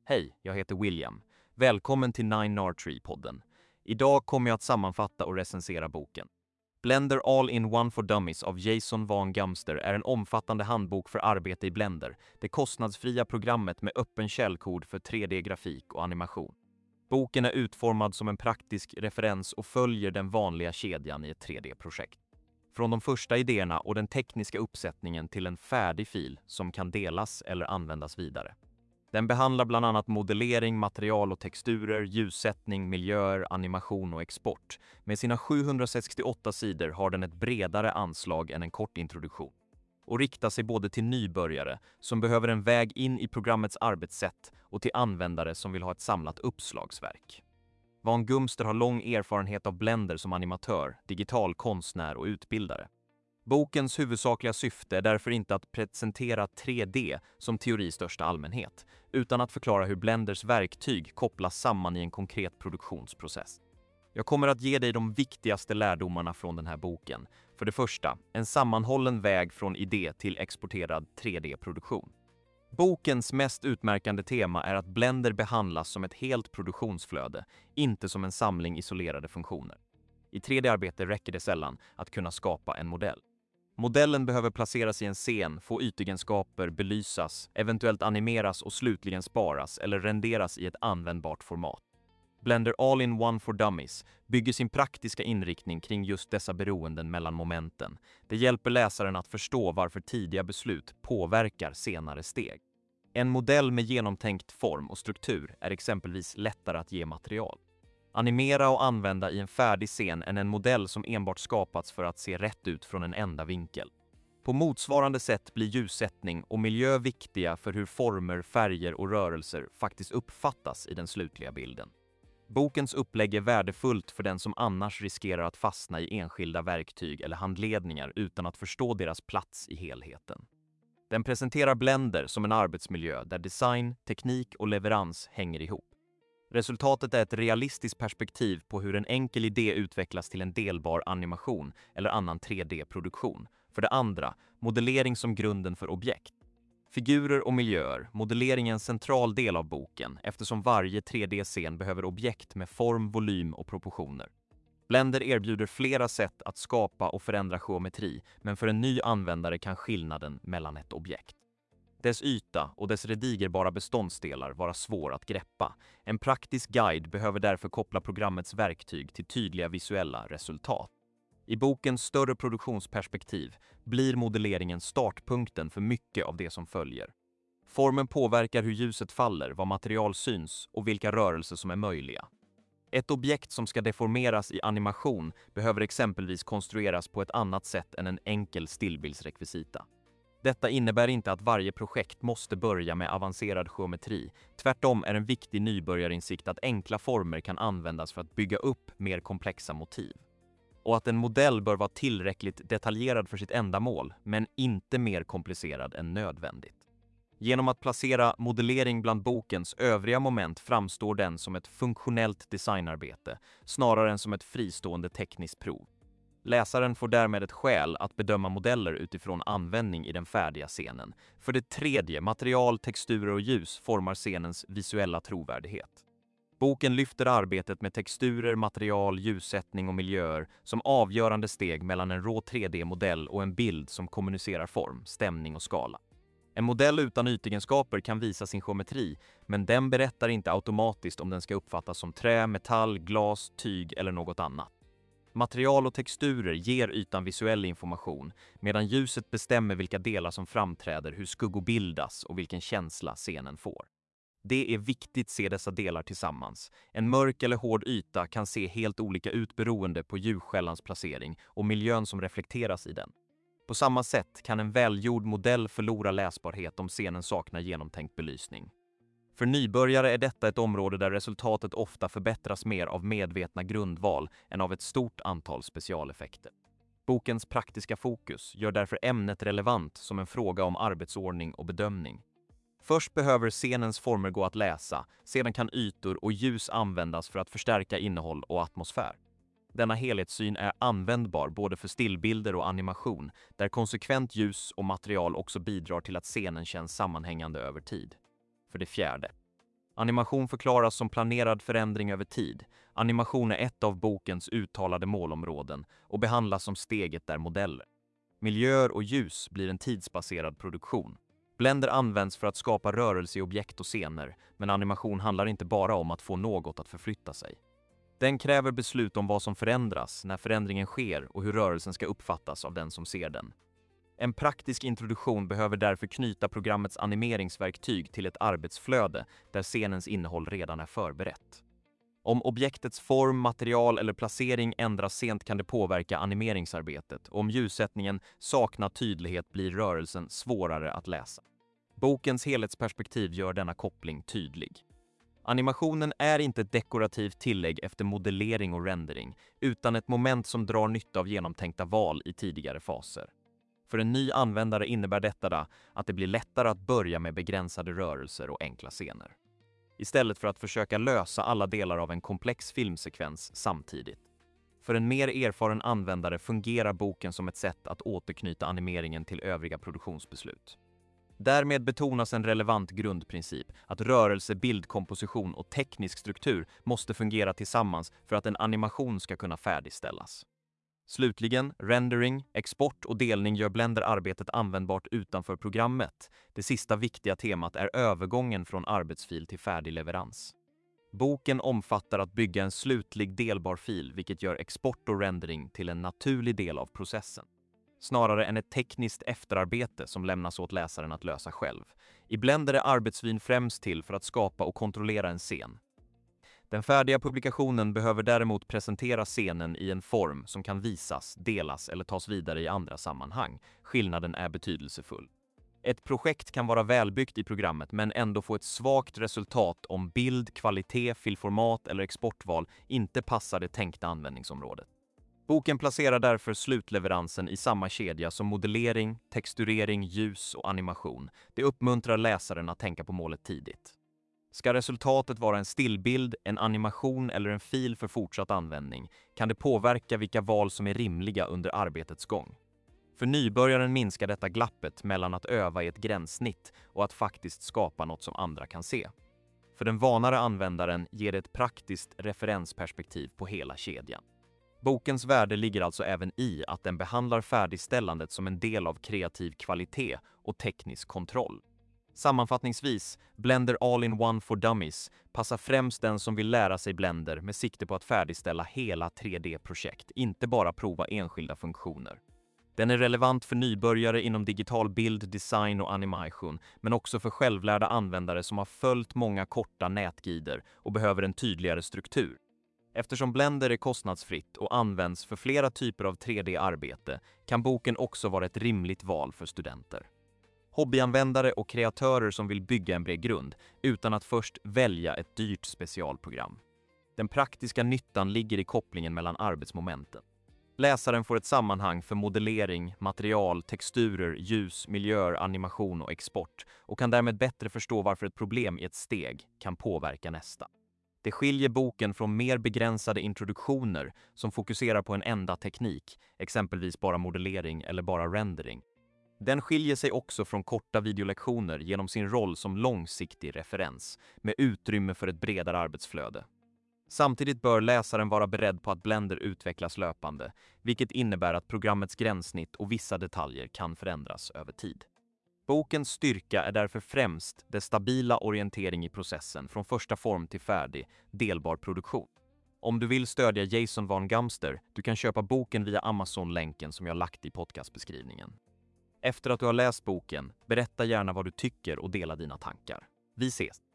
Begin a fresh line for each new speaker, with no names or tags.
Hej, jag heter William. Välkommen till Nine Tree-podden. Idag kommer jag att sammanfatta och recensera boken. Blender All-in-One for Dummies av Jason Van Gumster är en omfattande handbok för arbete i Blender, det kostnadsfria programmet med öppen källkod för 3D-grafik och animation. Boken är utformad som en praktisk referens och följer den vanliga kedjan i ett 3D-projekt. Från de första idéerna och den tekniska uppsättningen till en färdig fil som kan delas eller användas vidare. Den behandlar bland annat modellering, material och texturer, ljussättning, miljöer, animation och export. Med sina 768 sidor har den ett bredare anslag än en kort introduktion och riktar sig både till nybörjare som behöver en väg in i programmets arbetssätt och till användare som vill ha ett samlat uppslagsverk. Van Gumster har lång erfarenhet av Blender som animatör, digital konstnär och utbildare. Bokens huvudsakliga syfte är därför inte att presentera 3D som teori i största allmänhet, utan att förklara hur Blenders verktyg kopplas samman i en konkret produktionsprocess. Jag kommer att ge dig de viktigaste lärdomarna från den här boken. För det första, en sammanhållen väg från idé till exporterad 3D-produktion. Bokens mest utmärkande tema är att Blender behandlas som ett helt produktionsflöde, inte som en samling isolerade funktioner. I 3D-arbete räcker det sällan att kunna skapa en modell. Modellen behöver placeras i en scen, få ytegenskaper, belysas, eventuellt animeras och slutligen sparas eller renderas i ett användbart format. Blender All-in-One for Dummies bygger sin praktiska inriktning kring just dessa beroenden mellan momenten. Det hjälper läsaren att förstå varför tidiga beslut påverkar senare steg. En modell med genomtänkt form och struktur är exempelvis lättare att ge material. Animera och använda i en färdig scen än en modell som enbart skapats för att se rätt ut från en enda vinkel. På motsvarande sätt blir ljussättning och miljö viktiga för hur former, färger och rörelser faktiskt uppfattas i den slutliga bilden. Bokens upplägg är värdefullt för den som annars riskerar att fastna i enskilda verktyg eller handledningar utan att förstå deras plats i helheten. Den presenterar Blender som en arbetsmiljö där design, teknik och leverans hänger ihop. Resultatet är ett realistiskt perspektiv på hur en enkel idé utvecklas till en delbar animation eller annan 3D-produktion. För det andra, modellering som grunden för objekt. Figurer och miljöer, modellering är en central del av boken eftersom varje 3D-scen behöver objekt med form, volym och proportioner. Blender erbjuder flera sätt att skapa och förändra geometri, men för en ny användare kan skillnaden mellan ett objekt. Dess yta och dess redigerbara beståndsdelar vara svår att greppa. En praktisk guide behöver därför koppla programmets verktyg till tydliga visuella resultat. I bokens större produktionsperspektiv blir modelleringen startpunkten för mycket av det som följer. Formen påverkar hur ljuset faller, vad material syns och vilka rörelser som är möjliga. Ett objekt som ska deformeras i animation behöver exempelvis konstrueras på ett annat sätt än en enkel stillbildsrekvisita. Detta innebär inte att varje projekt måste börja med avancerad geometri. Tvärtom är en viktig nybörjarinsikt att enkla former kan användas för att bygga upp mer komplexa motiv. Och att en modell bör vara tillräckligt detaljerad för sitt ändamål, men inte mer komplicerad än nödvändigt. Genom att placera modellering bland bokens övriga moment framstår den som ett funktionellt designarbete, snarare än som ett fristående tekniskt prov. Läsaren får därmed ett skäl att bedöma modeller utifrån användning i den färdiga scenen. För det tredje, material, texturer och ljus formar scenens visuella trovärdighet. Boken lyfter arbetet med texturer, material, ljussättning och miljöer som avgörande steg mellan en rå 3D-modell och en bild som kommunicerar form, stämning och skala. En modell utan ytegenskaper kan visa sin geometri, men den berättar inte automatiskt om den ska uppfattas som trä, metall, glas, tyg eller något annat. Material och texturer ger ytan visuell information, medan ljuset bestämmer vilka delar som framträder, hur skuggor bildas och vilken känsla scenen får. Det är viktigt att se dessa delar tillsammans. En mörk eller hård yta kan se helt olika ut beroende på ljusskällans placering och miljön som reflekteras i den. På samma sätt kan en välgjord modell förlora läsbarhet om scenen saknar genomtänkt belysning. För nybörjare är detta ett område där resultatet ofta förbättras mer av medvetna grundval än av ett stort antal specialeffekter. Bokens praktiska fokus gör därför ämnet relevant som en fråga om arbetsordning och bedömning. Först behöver scenens former gå att läsa, sedan kan ytor och ljus användas för att förstärka innehåll och atmosfär. Denna helhetssyn är användbar både för stillbilder och animation, där konsekvent ljus och material också bidrar till att scenen känns sammanhängande över tid. För det fjärde. Animation förklaras som planerad förändring över tid. Animation är ett av bokens uttalade målområden och behandlas som steget där modeller. Miljöer och ljus blir en tidsbaserad produktion. Blender används för att skapa rörelse i objekt och scener, men animation handlar inte bara om att få något att förflytta sig. Den kräver beslut om vad som förändras, när förändringen sker och hur rörelsen ska uppfattas av den som ser den. En praktisk introduktion behöver därför knyta programmets animeringsverktyg till ett arbetsflöde där scenens innehåll redan är förberett. Om objektets form, material eller placering ändras sent kan det påverka animeringsarbetet, och om ljussättningen saknar tydlighet blir rörelsen svårare att läsa. Bokens helhetsperspektiv gör denna koppling tydlig. Animationen är inte ett dekorativt tillägg efter modellering och rendering, utan ett moment som drar nytta av genomtänkta val i tidigare faser. För en ny användare innebär detta att det blir lättare att börja med begränsade rörelser och enkla scener, istället för att försöka lösa alla delar av en komplex filmsekvens samtidigt. För en mer erfaren användare fungerar boken som ett sätt att återknyta animeringen till övriga produktionsbeslut. Därmed betonas en relevant grundprincip, att rörelse, bildkomposition och teknisk struktur måste fungera tillsammans för att en animation ska kunna färdigställas. Slutligen, rendering, export och delning gör Blender-arbetet användbart utanför programmet. Det sista viktiga temat är övergången från arbetsfil till färdig leverans. Boken omfattar att bygga en slutlig delbar fil, vilket gör export och rendering till en naturlig del av processen, snarare än ett tekniskt efterarbete som lämnas åt läsaren att lösa själv. I Blender är arbetsfiln främst till för att skapa och kontrollera en scen. Den färdiga publikationen behöver däremot presentera scenen i en form som kan visas, delas eller tas vidare i andra sammanhang. Skillnaden är betydelsefull. Ett projekt kan vara välbyggt i programmet men ändå få ett svagt resultat om bild, kvalitet, filformat eller exportval inte passar det tänkta användningsområdet. Boken placerar därför slutleveransen i samma kedja som modellering, texturering, ljus och animation. Det uppmuntrar läsaren att tänka på målet tidigt. Ska resultatet vara en stillbild, en animation eller en fil för fortsatt användning kan det påverka vilka val som är rimliga under arbetets gång. För nybörjaren minskar detta glappet mellan att öva i ett gränssnitt och att faktiskt skapa något som andra kan se. För den vanare användaren ger det ett praktiskt referensperspektiv på hela kedjan. Bokens värde ligger alltså även i att den behandlar färdigställandet som en del av kreativ kvalitet och teknisk kontroll. Sammanfattningsvis, Blender All-in-One for Dummies passar främst den som vill lära sig Blender med sikte på att färdigställa hela 3D-projekt, inte bara prova enskilda funktioner. Den är relevant för nybörjare inom digital bild, design och animation, men också för självlärda användare som har följt många korta nätguider och behöver en tydligare struktur. Eftersom Blender är kostnadsfritt och används för flera typer av 3D-arbete kan boken också vara ett rimligt val för studenter, hobbyanvändare och kreatörer som vill bygga en bred grund utan att först välja ett dyrt specialprogram. Den praktiska nyttan ligger i kopplingen mellan arbetsmomenten. Läsaren får ett sammanhang för modellering, material, texturer, ljus, miljöer, animation och export och kan därmed bättre förstå varför ett problem i ett steg kan påverka nästa. Det skiljer boken från mer begränsade introduktioner som fokuserar på en enda teknik, exempelvis bara modellering eller bara rendering. Den skiljer sig också från korta videolektioner genom sin roll som långsiktig referens, med utrymme för ett bredare arbetsflöde. Samtidigt bör läsaren vara beredd på att Blender utvecklas löpande, vilket innebär att programmets gränssnitt och vissa detaljer kan förändras över tid. Bokens styrka är därför främst dess stabila orientering i processen från första form till färdig, delbar produktion. Om du vill stödja Jason Van Gamster, du kan köpa boken via Amazon-länken som jag lagt i podcastbeskrivningen. Efter att du har läst boken, berätta gärna vad du tycker och dela dina tankar. Vi ses!